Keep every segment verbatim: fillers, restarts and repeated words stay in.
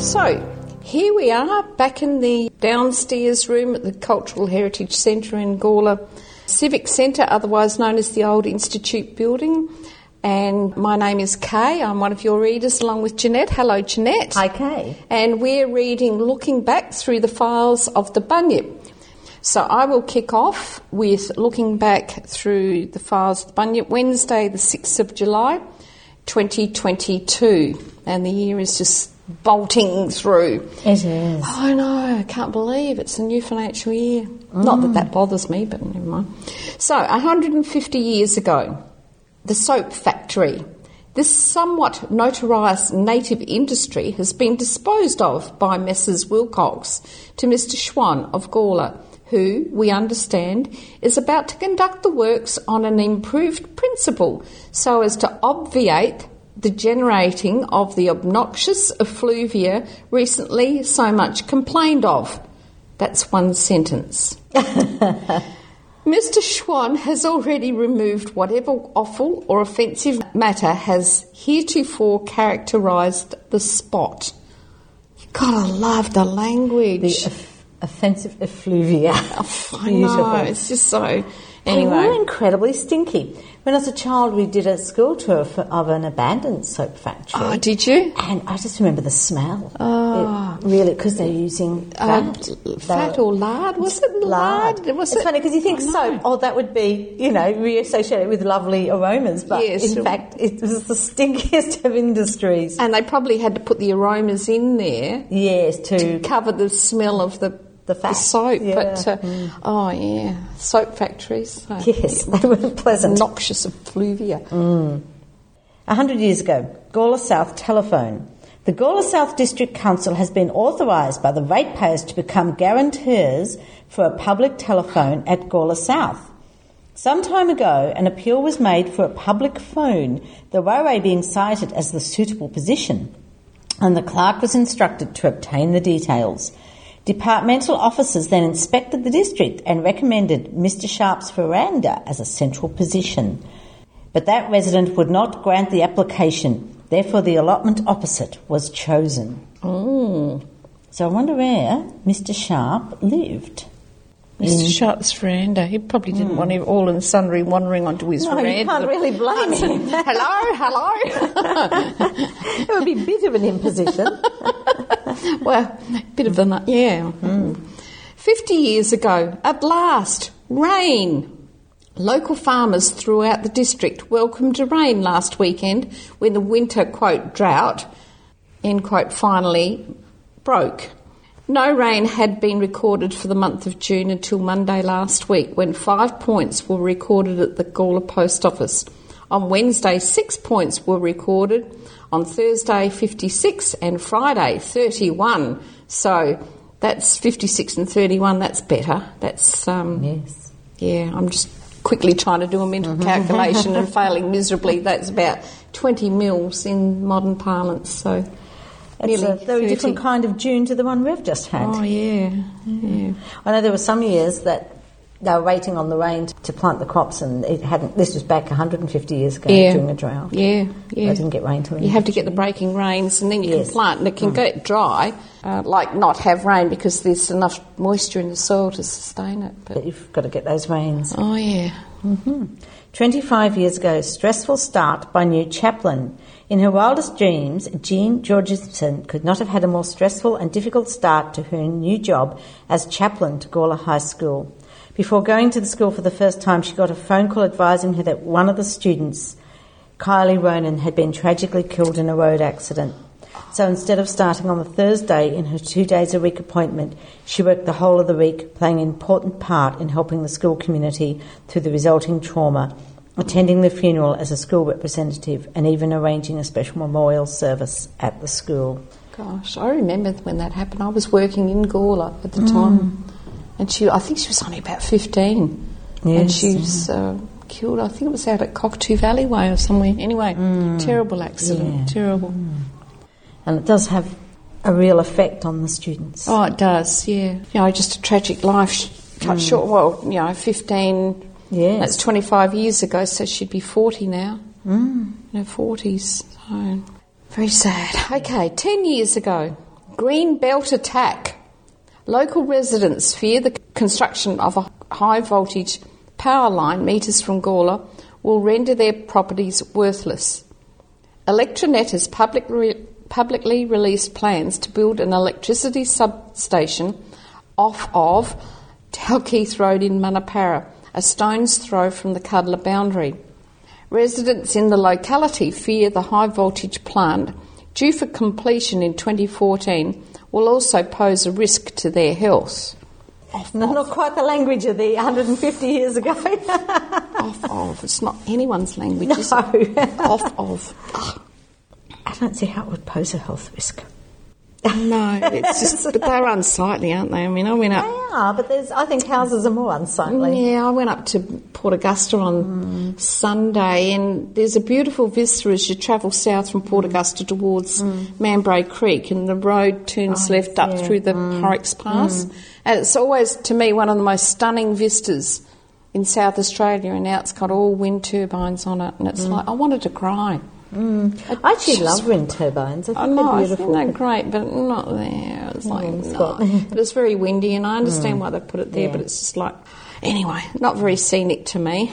So, here we are back in the downstairs room at the Cultural Heritage Centre in Gawler Civic Centre, otherwise known as the Old Institute Building. And my name is Kay. I'm one of your readers along with Jeanette. Hello, Jeanette. Hi, Kay. And we're reading Looking Back Through the Files of the Bunyip. So I will kick off with looking back through the files of the Bunyip, Wednesday the sixth of July, twenty twenty-two. And the year is just bolting through. It is. Oh, I know, I can't believe it's a new financial year. Mm. Not that that bothers me, but never mind. So, one hundred fifty years ago, the soap factory. This somewhat notarised native industry has been disposed of by Messrs Wilcox to Mister Schwann of Gawler, who, we understand, is about to conduct the works on an improved principle so as to obviate the generating of the obnoxious effluvia recently so much complained of. That's one sentence. Mister Schwann has already removed whatever awful or offensive matter has heretofore characterised the spot. You've got to love the language. The off- offensive effluvia. Oh, I know, it's just so... Anyway. They were incredibly stinky. When I was a child, we did a school tour for, of an abandoned soap factory. Oh, did you? And I just remember the smell. Oh. It really, because they're using fat. Uh, fat or lard? Was it lard? lard. Was it's it? funny because you think oh, soap, oh, that would be, you know, reassociated with lovely aromas. But yes. in fact, it was the stinkiest of industries. And they probably had to put the aromas in there. Yes, to, to cover the smell of the The, fat. the soap, yeah. but uh, mm. oh yeah, soap factories. So. Yes, they weren't pleasant. Noxious effluvia. Mm. A hundred years ago, Gawler South telephone. The Gawler South District Council has been authorised by the ratepayers to become guarantors for a public telephone at Gawler South. Some time ago, an appeal was made for a public phone, the railway being cited as the suitable position, and the clerk was instructed to obtain the details. Departmental officers then inspected the district and recommended Mister Sharp's veranda as a central position. But that resident would not grant the application, therefore the allotment opposite was chosen. Oh. So I wonder where Mister Sharp lived. Mister In... Sharp's veranda. He probably didn't mm. want him all and sundry wandering onto his no, veranda. You can't really blame him. hello, hello. It would be a bit of an imposition. Well, a bit of the... Yeah. Mm. Fifty years ago, at last, rain. Local farmers throughout the district welcomed rain last weekend when the winter, quote, drought, end quote, finally broke. No rain had been recorded for the month of June until Monday last week, when five points were recorded at the Gawler Post Office. On Wednesday, six points were recorded. On Thursday, fifty-six, and Friday, thirty-one. So that's fifty-six and thirty-one. That's better. That's um, yes. Yeah, I'm just quickly trying to do a mental calculation and failing miserably. That's about twenty mils in modern parlance. So. It's a very different kind of June to the one we've just had. Oh, yeah. yeah. I know there were some years that they were waiting on the rain to plant the crops, and it hadn't. This was back one hundred fifty years ago yeah. during a drought. Yeah, yeah. They didn't get rain till you have to get the breaking rains, and then you yes. can plant, and it can mm. get dry, uh, like not have rain because there's enough moisture in the soil to sustain it. But, but you've got to get those rains. Oh, yeah. Mm-hmm. twenty-five years ago, stressful start by new chaplain. In her wildest dreams, Jean Georgeson could not have had a more stressful and difficult start to her new job as chaplain to Gawler High School. Before going to the school for the first time, she got a phone call advising her that one of the students, Kylie Ronan, had been tragically killed in a road accident. So instead of starting on the Thursday in her two days a week appointment, she worked the whole of the week, playing an important part in helping the school community through the resulting trauma, attending the funeral as a school representative, and even arranging a special memorial service at the school. Gosh, I remember when that happened. I was working in Gawler at the mm. time, and she, I think she was only about fifteen, yes, and she was uh, killed, I think it was out at Cockatoo Valley Way or somewhere. Anyway, mm. terrible accident, yeah. terrible. Mm. And it does have a real effect on the students. Oh, it does, yeah. You know, just a tragic life cut mm. short. Well, you know, fifteen... Yes. That's twenty-five years ago, so she'd be forty now. Mm. In her forties. So, very sad. Okay, ten years ago, Green belt attack. Local residents fear the construction of a high-voltage power line meters from Gawler will render their properties worthless. Electranet has public re- publicly released plans to build an electricity substation off of Dalkeith Road in Manapara, a stone's throw from the Cuddler boundary. Residents in the locality fear the high-voltage plant, due for completion in twenty fourteen, will also pose a risk to their health. Off, no, off. Not quite the language of the one hundred fifty years ago. off, of. It's not anyone's language, no. is it? Off, of. Ugh. I don't see how it would pose a health risk. No, it's just, but they're unsightly, aren't they? I mean, I went up... They are, but there's, I think houses are more unsightly. Yeah, I went up to Port Augusta on mm. Sunday, and there's a beautiful vista as you travel south from Port Augusta towards mm. Mambray Creek, and the road turns oh, left up yeah. through the mm. Horrocks Pass. Mm. And it's always, to me, one of the most stunning vistas in South Australia, and now it's got all wind turbines on it, and it's mm. like, I wanted to cry. Mm. I actually just love wind turbines. I think oh, they're beautiful. I think they're great, but not there. It's like, mm, no. But it's very windy, and I understand mm. why they put it there, yeah. but it's just like, anyway, not very scenic to me.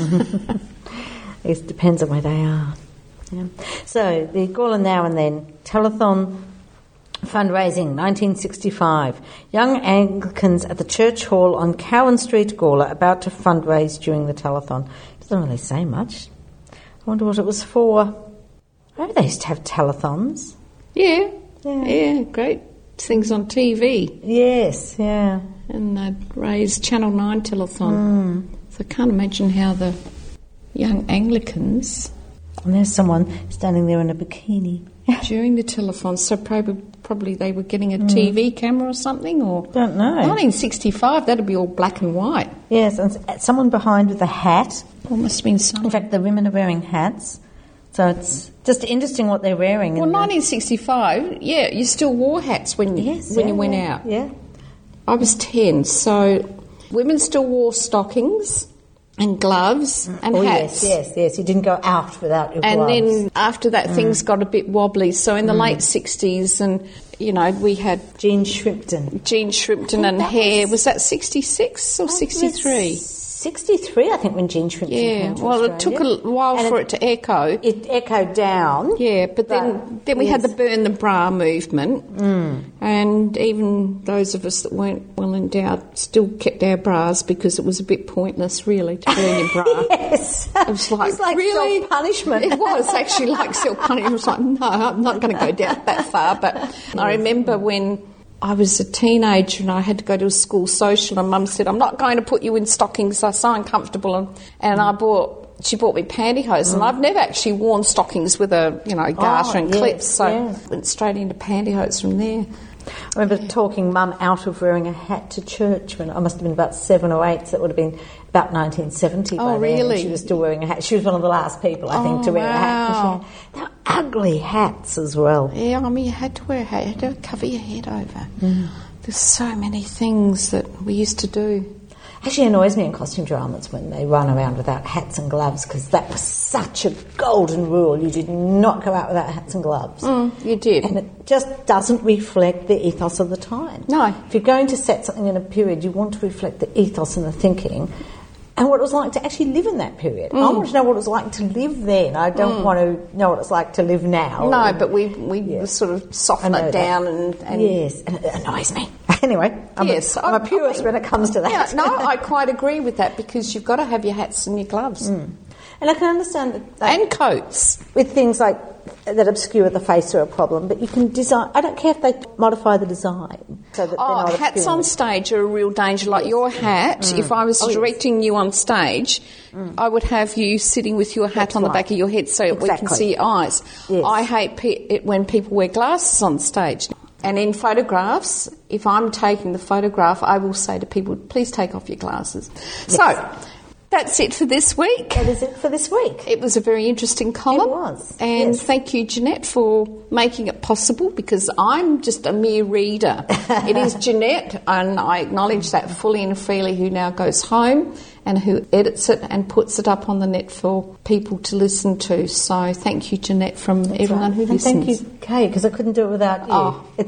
It depends on where they are. Yeah. So, the Gawler Now and Then telethon fundraising, nineteen sixty-five. Young Anglicans at the Church Hall on Cowan Street, Gawler, about to fundraise during the telethon. Doesn't really say much. I wonder what it was for. Maybe they used to have telethons. Yeah, yeah, yeah, great things on T V. Yes, yeah. And they'd raise Channel nine telethon. Mm. So I can't imagine how the young Anglicans... And there's someone standing there in a bikini. During the telethon, so probably, probably they were getting a mm. T V camera or something, or... Don't know. nineteen sixty-five, that'd be all black and white. Yes, and someone behind with a hat. Well, must have been some. In fact, the women are wearing hats. So it's just interesting what they're wearing. Well, nineteen sixty-five, yeah, you still wore hats when you, yes, when yeah, you went yeah, out. Yeah. I was ten, so women still wore stockings and gloves and oh, hats. Yes, yes, yes. You didn't go out without your and gloves. And then after that, mm. things got a bit wobbly. So in the mm. late sixties, and, you know, we had... Jean Shrimpton. Jean Shrimpton and hair. Was, was that sixty-six or sixty-three? sixty-three, I think, when Jean Shrimpton yeah, came to well, Australia. It took a while and for it, it to echo. It echoed down. Yeah, but, but then, then we yes. had the Burn the Bra movement, mm. and even those of us that weren't well endowed still kept our bras because it was a bit pointless, really, to burn your bra. Yes. It was like, it was like really? self-punishment. It was actually like self-punishment. It was like, no, I'm not going to go down that far. But yes. I remember when... I was a teenager and I had to go to a school social, and Mum said, I'm not going to put you in stockings, they're so uncomfortable. And, and mm. I bought, she bought me pantyhose, mm. and I've never actually worn stockings with a, you know, garter oh, and yes, clips, so yes. went straight into pantyhose from there. I remember talking Mum out of wearing a hat to church when I must have been about seven or eight, so that would have been about nineteen seventy by oh, then. really? She was still wearing a hat. She was one of the last people, I think, oh, to wear wow. a hat. They were ugly hats as well. Yeah, I mean, you had to wear a hat, you had to cover your head over. Mm. There's so many things that we used to do. Actually annoys me in costume dramas when they run around without hats and gloves, because that was such a golden rule. You did not go out without hats and gloves. Mm, you did. And it just doesn't reflect the ethos of the time. No. If you're going to set something in a period, you want to reflect the ethos and the thinking and what it was like to actually live in that period. Mm. I want to know what it was like to live then. I don't mm. want to know what it's like to live now. No, and, but we we yeah. sort of soften it down and, and... Yes, and it annoys me. Anyway, I'm, yes, a, I'm a purist I mean, when it comes to that. Yeah, no, I quite agree with that, because you've got to have your hats and your gloves. Mm. And I can understand that, that... And coats. With things like that obscure the face are a problem, but you can design... I don't care if they modify the design. So that oh, they're not hats on stage are a real danger. Like yes. your hat, mm. if I was oh, directing yes. you on stage, mm. I would have you sitting with your hat That's on right. the back of your head so exactly. we can see your eyes. Yes. I hate pe- it when people wear glasses on stage. And in photographs, if I'm taking the photograph, I will say to people, please take off your glasses. Yes. So, that's it for this week. That is it for this week. It was a very interesting column. It was. And yes. thank you, Jeanette, for making it possible, because I'm just a mere reader. It is Jeanette, and I acknowledge that fully and freely, who now goes home and who edits it and puts it up on the net for people to listen to. So thank you, Jeanette, from That's everyone right. who and listens. Thank you, Kay, because I couldn't do it without you. Oh. It's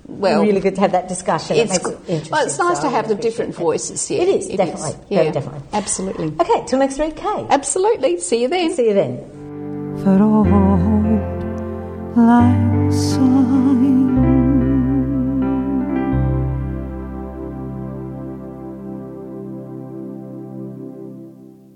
well, really good to have that discussion. It's, it makes it interesting. well, it's nice so to I have the appreciate different that. voices. Yeah, It is, it definitely. Is. Very Yeah, definitely. Absolutely. Okay, till next week, Kay. Absolutely. See you then. See you then. For all like sun